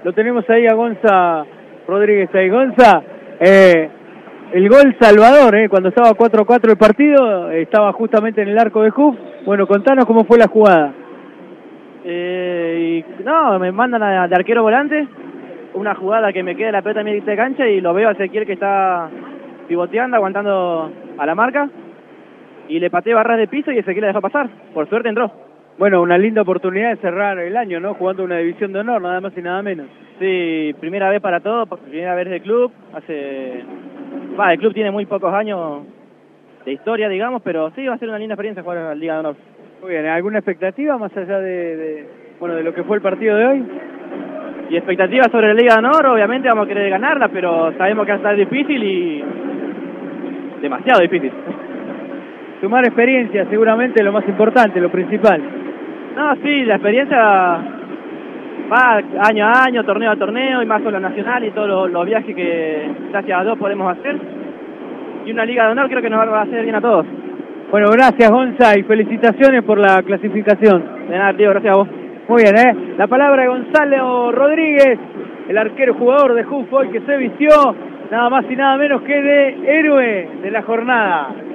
Lo tenemos ahí a Gonza Rodríguez ahí. Gonza, el gol salvador, cuando estaba 4-4 el partido, estaba justamente en el arco de Juve. Bueno, contanos cómo fue la jugada. No, me mandan de arquero volante, una jugada que me queda la pelota en medio de cancha y lo veo a Ezequiel que está pivoteando, aguantando a la marca, y le pateé barras de piso y Ezequiel la dejó pasar. Por suerte entró. Bueno, una linda oportunidad de cerrar el año, ¿no? Jugando una división de honor, nada más y nada menos. Sí, primera vez para todo, primera vez del club. El club tiene muy pocos años de historia, digamos, pero sí va a ser una linda experiencia jugar en la Liga de Honor. Muy bien, ¿alguna expectativa más allá de lo que fue el partido de hoy? Y expectativas sobre la Liga de Honor, obviamente vamos a querer ganarla, pero sabemos que va a estar difícil y demasiado difícil. Sumar experiencia, seguramente lo más importante, lo principal. No, sí, la experiencia va año a año, torneo a torneo, y más con la nacional y todos los viajes que gracias a Dios podemos hacer. Y una Liga de Honor creo que nos va a hacer bien a todos. Bueno, gracias Gonza y felicitaciones por la clasificación. De nada, tío, gracias a vos. Muy bien, la palabra de Gonzalo Rodríguez, el arquero jugador de Juve hoy que se vistió nada más y nada menos que de héroe de la jornada.